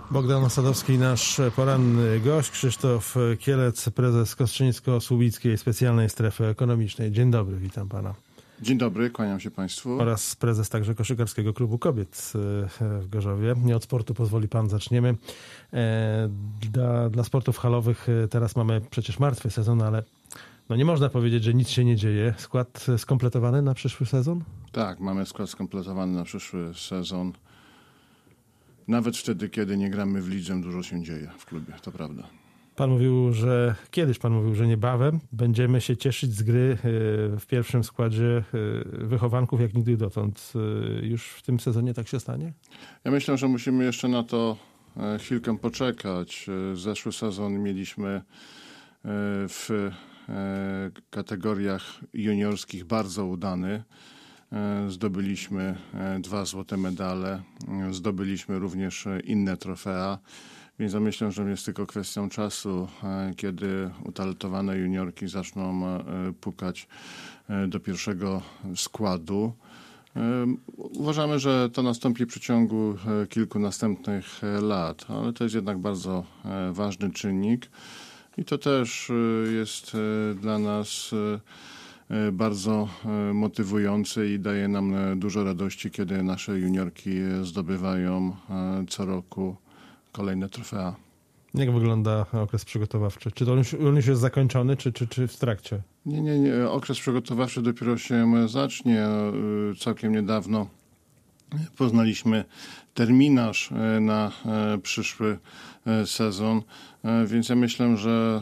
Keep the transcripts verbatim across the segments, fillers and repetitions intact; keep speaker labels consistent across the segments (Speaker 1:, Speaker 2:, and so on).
Speaker 1: Bogdan Osadowski, nasz poranny gość, Krzysztof Kielec, prezes Kostrzyńsko-Słubickiej Specjalnej Strefy Ekonomicznej. Dzień dobry, witam pana.
Speaker 2: Dzień dobry, kłaniam się państwu.
Speaker 1: Oraz prezes także Koszykarskiego Klubu Kobiet w Gorzowie. Nie od sportu pozwoli pan, zaczniemy. Dla, dla sportów halowych teraz mamy przecież martwy sezon, ale no nie można powiedzieć, że nic się nie dzieje. Skład skompletowany na przyszły sezon?
Speaker 2: Tak, mamy skład skompletowany na przyszły sezon. Nawet wtedy, kiedy nie gramy w lidze, dużo się dzieje w klubie, to prawda. Pan
Speaker 1: mówił, że kiedyś pan mówił, że niebawem będziemy się cieszyć z gry w pierwszym składzie wychowanków jak nigdy dotąd. Już w tym sezonie tak się stanie?
Speaker 2: Ja myślę, że musimy jeszcze na to chwilkę poczekać. Zeszły sezon mieliśmy w kategoriach juniorskich bardzo udany. Zdobyliśmy dwa złote medale, zdobyliśmy również inne trofea, więc ja myślę, że jest tylko kwestią czasu, kiedy utalentowane juniorki zaczną pukać do pierwszego składu. Uważamy, że to nastąpi w przeciągu kilku następnych lat, ale to jest jednak bardzo ważny czynnik i to też jest dla nas bardzo motywujący i daje nam dużo radości, kiedy nasze juniorki zdobywają co roku kolejne trofea.
Speaker 1: Jak wygląda okres przygotowawczy? Czy to już, on już jest zakończony, czy, czy, czy w trakcie?
Speaker 2: Nie, nie, nie. Okres przygotowawczy dopiero się zacznie. Całkiem niedawno poznaliśmy terminarz na przyszły sezon, więc ja myślę, że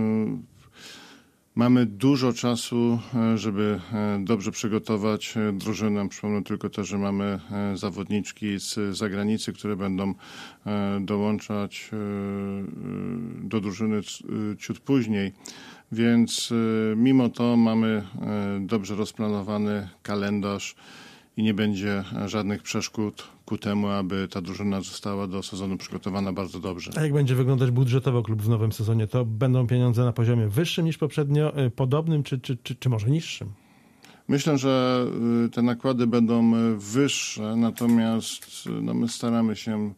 Speaker 2: mamy dużo czasu, żeby dobrze przygotować drużynę. Przypomnę tylko to, że mamy zawodniczki z zagranicy, które będą dołączać do drużyny ciut później. Więc mimo to mamy dobrze rozplanowany kalendarz i nie będzie żadnych przeszkód ku temu, aby ta drużyna została do sezonu przygotowana bardzo dobrze.
Speaker 1: A jak będzie wyglądać budżetowo klub w nowym sezonie? To będą pieniądze na poziomie wyższym niż poprzednio, podobnym czy, czy, czy, czy może niższym?
Speaker 2: Myślę, że te nakłady będą wyższe, natomiast no, my staramy się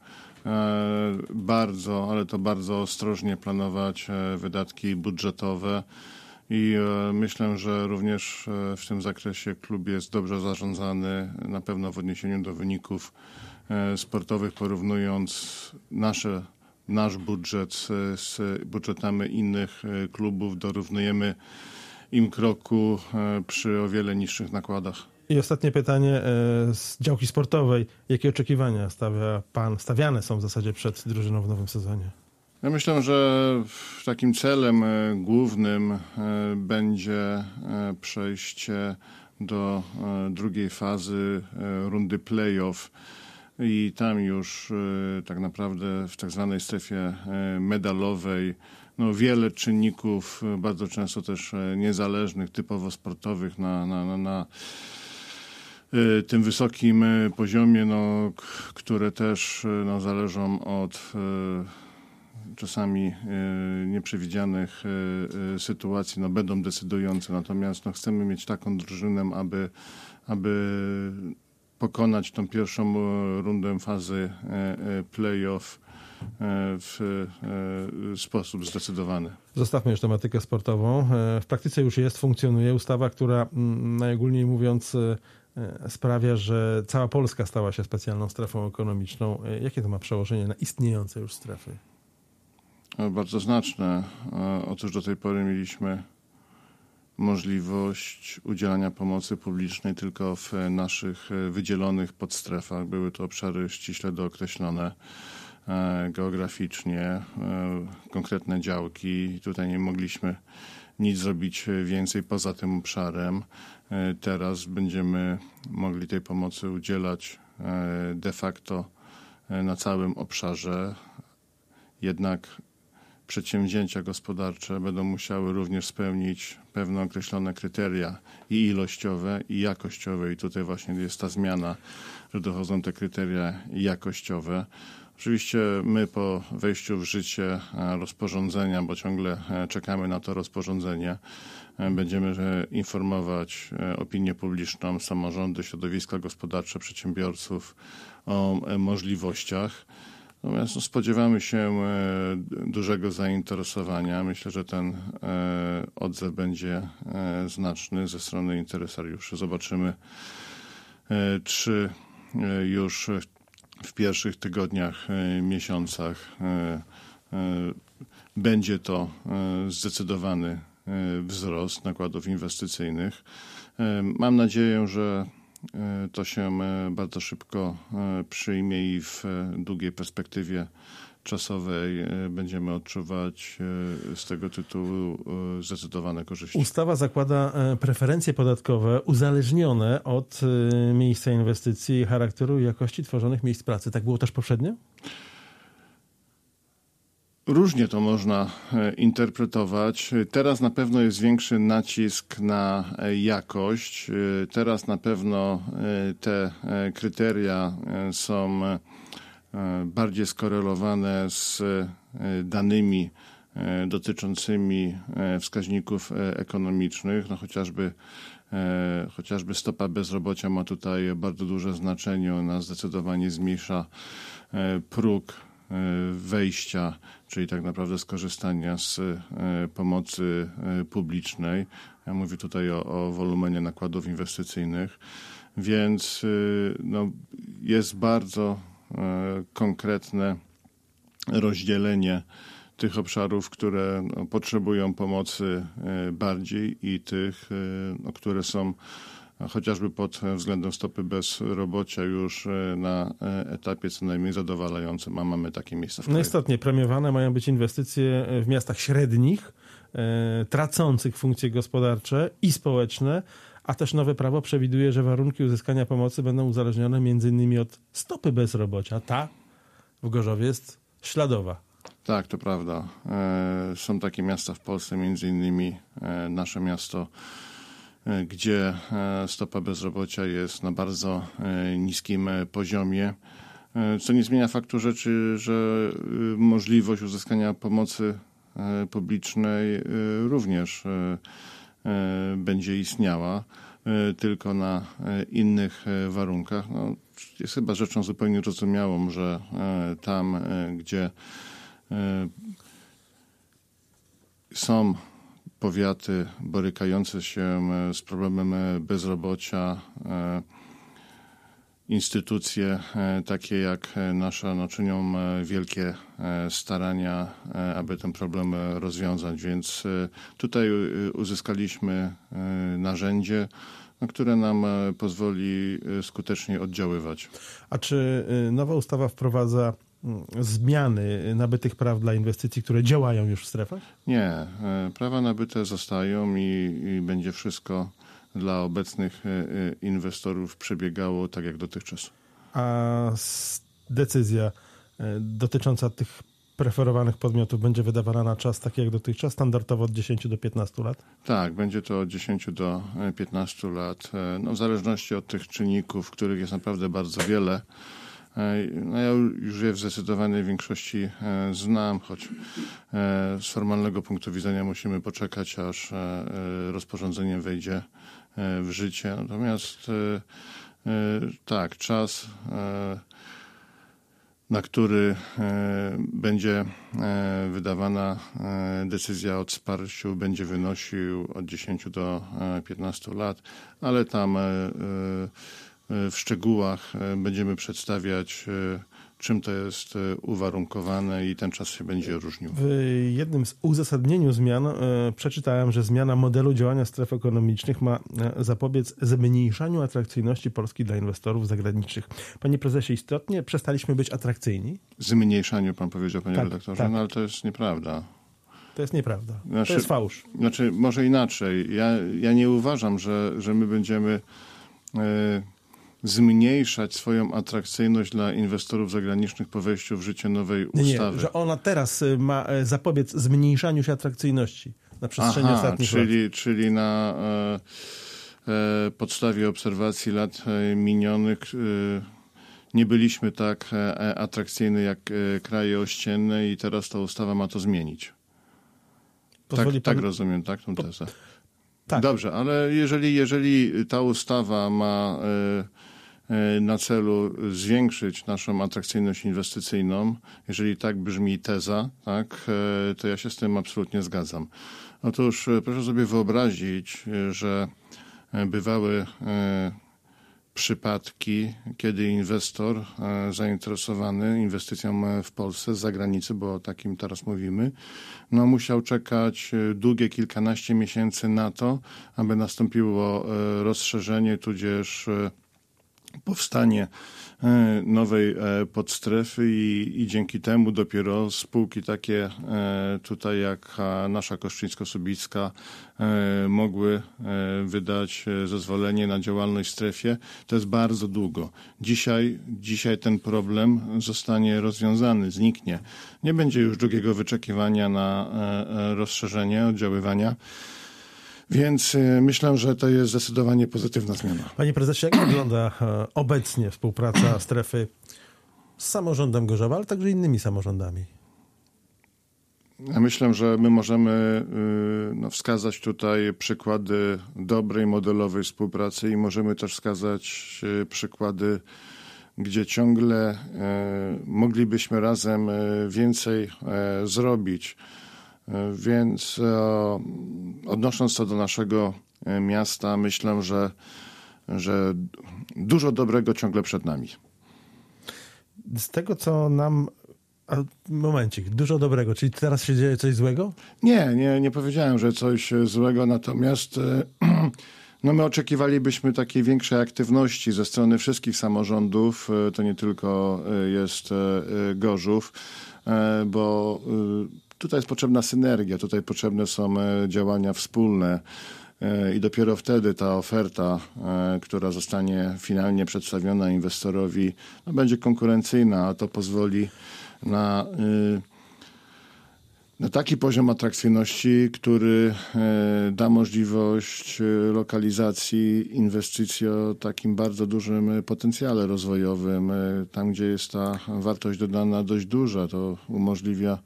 Speaker 2: bardzo, ale to bardzo ostrożnie planować wydatki budżetowe. I myślę, że również w tym zakresie klub jest dobrze zarządzany, na pewno w odniesieniu do wyników sportowych, porównując nasze, nasz budżet z, z budżetami innych klubów, dorównujemy im kroku przy o wiele niższych nakładach.
Speaker 1: I ostatnie pytanie z działki sportowej. Jakie oczekiwania stawia pan, stawiane są w zasadzie przed drużyną w nowym sezonie?
Speaker 2: Ja myślę, że takim celem głównym będzie przejście do drugiej fazy rundy play-off i tam już tak naprawdę w tak zwanej strefie medalowej no wiele czynników, bardzo często też niezależnych, typowo sportowych na, na, na, na tym wysokim poziomie, no, które też no, zależą od czasami y, nieprzewidzianych y, y, sytuacji no, będą decydujące. Natomiast no, chcemy mieć taką drużynę, aby, aby pokonać tą pierwszą rundę fazy y, y, play-off y, w y, sposób zdecydowany.
Speaker 1: Zostawmy już tematykę sportową. W praktyce już jest, funkcjonuje ustawa, która najogólniej mówiąc sprawia, że cała Polska stała się specjalną strefą ekonomiczną. Jakie to ma przełożenie na istniejące już strefy?
Speaker 2: Bardzo znaczne. Otóż do tej pory mieliśmy możliwość udzielania pomocy publicznej tylko w naszych wydzielonych podstrefach. Były to obszary ściśle dookreślone geograficznie, konkretne działki. Tutaj nie mogliśmy nic zrobić więcej poza tym obszarem. Teraz będziemy mogli tej pomocy udzielać de facto na całym obszarze. Jednak przedsięwzięcia gospodarcze będą musiały również spełnić pewne określone kryteria i ilościowe, i jakościowe. I tutaj właśnie jest ta zmiana, że dochodzą te kryteria jakościowe. Oczywiście my po wejściu w życie rozporządzenia, bo ciągle czekamy na to rozporządzenie, będziemy informować opinię publiczną, samorządy, środowiska gospodarcze, przedsiębiorców o możliwościach. Natomiast no, spodziewamy się dużego zainteresowania. Myślę, że ten odzew będzie znaczny ze strony interesariuszy. Zobaczymy, czy już w pierwszych tygodniach, miesiącach będzie to zdecydowany wzrost nakładów inwestycyjnych. Mam nadzieję, że to się bardzo szybko przyjmie i w długiej perspektywie czasowej będziemy odczuwać z tego tytułu zdecydowane korzyści.
Speaker 1: Ustawa zakłada preferencje podatkowe uzależnione od miejsca inwestycji, charakteru i jakości tworzonych miejsc pracy. Tak było też poprzednio?
Speaker 2: Różnie to można interpretować. Teraz na pewno jest większy nacisk na jakość. Teraz na pewno te kryteria są bardziej skorelowane z danymi dotyczącymi wskaźników ekonomicznych. No chociażby, chociażby stopa bezrobocia ma tutaj bardzo duże znaczenie. Ona zdecydowanie zmniejsza próg wejścia, czyli tak naprawdę skorzystania z pomocy publicznej. Ja mówię tutaj o, o wolumenie nakładów inwestycyjnych, więc no, jest bardzo konkretne rozdzielenie tych obszarów, które no, potrzebują pomocy bardziej i tych, no, które są chociażby pod względem stopy bezrobocia już na etapie co najmniej zadowalającym, a mamy takie miejsca w kraju.
Speaker 1: No istotnie, premiowane mają być inwestycje w miastach średnich, e, tracących funkcje gospodarcze i społeczne, a też nowe prawo przewiduje, że warunki uzyskania pomocy będą uzależnione między innymi od stopy bezrobocia. Ta w Gorzowie jest śladowa.
Speaker 2: Tak, to prawda. E, są takie miasta w Polsce, między innymi e, nasze miasto, gdzie stopa bezrobocia jest na bardzo niskim poziomie, co nie zmienia faktu rzeczy, że możliwość uzyskania pomocy publicznej również będzie istniała, tylko na innych warunkach. No, jest chyba rzeczą zupełnie zrozumiałą, że tam, gdzie są powiaty borykające się z problemem bezrobocia, instytucje takie jak nasza no, czynią wielkie starania, aby ten problem rozwiązać, więc tutaj uzyskaliśmy narzędzie, które nam pozwoli skutecznie oddziaływać.
Speaker 1: A czy nowa ustawa wprowadza zmiany nabytych praw dla inwestycji, które działają już w strefach?
Speaker 2: Nie. Prawa nabyte zostają i, i będzie wszystko dla obecnych inwestorów przebiegało tak jak dotychczas.
Speaker 1: A decyzja dotycząca tych preferowanych podmiotów będzie wydawana na czas taki jak dotychczas, standardowo od dziesięciu do piętnastu lat?
Speaker 2: Tak, będzie to od dziesięciu do piętnastu lat. No, w zależności od tych czynników, których jest naprawdę bardzo wiele. No ja już je w zdecydowanej większości znam, choć z formalnego punktu widzenia musimy poczekać, aż rozporządzenie wejdzie w życie. Natomiast tak, czas, na który będzie wydawana decyzja o wsparciu, będzie wynosił od dziesięciu do piętnastu lat, ale tam w szczegółach będziemy przedstawiać, czym to jest uwarunkowane i ten czas się będzie różnił.
Speaker 1: W jednym z uzasadnieniu zmian e, przeczytałem, że zmiana modelu działania stref ekonomicznych ma e, zapobiec zmniejszaniu atrakcyjności Polski dla inwestorów zagranicznych. Panie prezesie, istotnie przestaliśmy być atrakcyjni?
Speaker 2: Zmniejszaniu, pan powiedział, panie
Speaker 1: tak,
Speaker 2: redaktorze,
Speaker 1: tak.
Speaker 2: No ale to jest nieprawda.
Speaker 1: To jest nieprawda.
Speaker 2: Znaczy,
Speaker 1: to jest fałsz.
Speaker 2: Znaczy, może inaczej. Ja, ja nie uważam, że, że my będziemy e, zmniejszać swoją atrakcyjność dla inwestorów zagranicznych po wejściu w życie nowej ustawy.
Speaker 1: Nie, że ona teraz ma zapobiec zmniejszaniu się atrakcyjności na przestrzeni
Speaker 2: Aha,
Speaker 1: ostatnich
Speaker 2: czyli,
Speaker 1: lat.
Speaker 2: Czyli na e, e, podstawie obserwacji lat e, minionych e, nie byliśmy tak e, atrakcyjni jak e, kraje ościenne i teraz ta ustawa ma to zmienić. Tak, pan... tak rozumiem, tak, tą tezę. Po... Tak. Dobrze, ale jeżeli, jeżeli ta ustawa ma na celu zwiększyć naszą atrakcyjność inwestycyjną. Jeżeli tak brzmi teza, tak, to ja się z tym absolutnie zgadzam. Otóż proszę sobie wyobrazić, że bywały przypadki, kiedy inwestor zainteresowany inwestycją w Polsce z zagranicy, bo o takim teraz mówimy, no musiał czekać długie kilkanaście miesięcy na to, aby nastąpiło rozszerzenie, tudzież powstanie nowej podstrefy i, i dzięki temu dopiero spółki takie tutaj jak nasza Kostrzyńsko-Słubicka mogły wydać zezwolenie na działalność w strefie. To jest bardzo długo. Dzisiaj, dzisiaj ten problem zostanie rozwiązany, zniknie. Nie będzie już długiego wyczekiwania na rozszerzenie oddziaływania. Więc myślę, że to jest zdecydowanie pozytywna zmiana.
Speaker 1: Panie prezesie, jak wygląda obecnie współpraca strefy z samorządem Gorzowa, ale także innymi samorządami?
Speaker 2: Ja myślę, że my możemy no, wskazać tutaj przykłady dobrej, modelowej współpracy i możemy też wskazać przykłady, gdzie ciągle moglibyśmy razem więcej zrobić. Więc e, odnosząc to do naszego miasta, myślę, że, że dużo dobrego ciągle przed nami.
Speaker 1: Z tego, co nam... A, momencik, dużo dobrego, czyli teraz się dzieje coś złego?
Speaker 2: Nie, nie, nie powiedziałem, że coś złego, natomiast e, no my oczekiwalibyśmy takiej większej aktywności ze strony wszystkich samorządów. E, to nie tylko jest e, Gorzów, e, bo e, tutaj jest potrzebna synergia, tutaj potrzebne są działania wspólne i dopiero wtedy ta oferta, która zostanie finalnie przedstawiona inwestorowi, no, będzie konkurencyjna, a to pozwoli na, na taki poziom atrakcyjności, który da możliwość lokalizacji inwestycji o takim bardzo dużym potencjale rozwojowym. Tam, gdzie jest ta wartość dodana dość duża, to umożliwia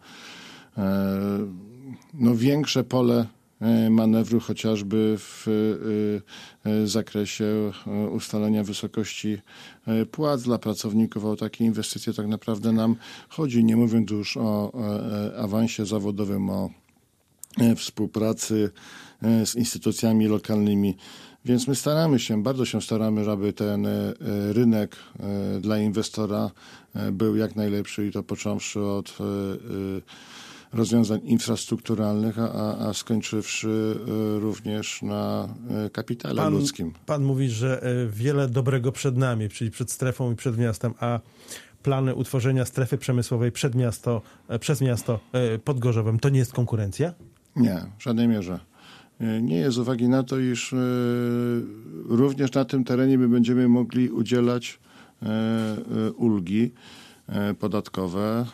Speaker 2: no, większe pole manewru chociażby w zakresie ustalenia wysokości płac dla pracowników. O takie inwestycje tak naprawdę nam chodzi, nie mówiąc już o awansie zawodowym, o współpracy z instytucjami lokalnymi. Więc my staramy się, bardzo się staramy, żeby ten rynek dla inwestora był jak najlepszy i to począwszy od rozwiązań infrastrukturalnych, a, a skończywszy również na kapitale
Speaker 1: pan,
Speaker 2: ludzkim.
Speaker 1: Pan mówi, że wiele dobrego przed nami, czyli przed strefą i przed miastem, a plany utworzenia strefy przemysłowej przed miasto, przez miasto pod Gorzowem to nie jest konkurencja?
Speaker 2: Nie, w żadnej mierze. Nie jest z uwagi na to, iż również na tym terenie my będziemy mogli udzielać ulgi podatkowe,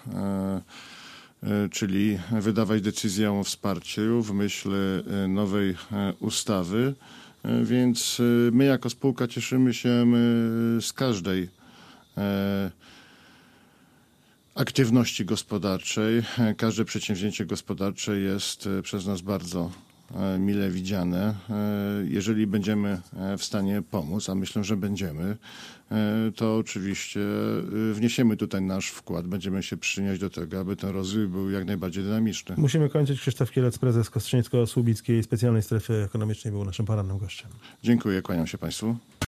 Speaker 2: czyli wydawać decyzję o wsparciu w myśl nowej ustawy. Więc my jako spółka cieszymy się z każdej aktywności gospodarczej. Każde przedsięwzięcie gospodarcze jest przez nas bardzo mile widziane. Jeżeli będziemy w stanie pomóc, a myślę, że będziemy, to oczywiście wniesiemy tutaj nasz wkład. Będziemy się przyczyniać do tego, aby ten rozwój był jak najbardziej dynamiczny.
Speaker 1: Musimy kończyć. Krzysztof Kielec, prezes Kostrzyńsko-Słubickiej Specjalnej Strefy Ekonomicznej, był naszym porannym gościem.
Speaker 2: Dziękuję, kłaniam się Państwu.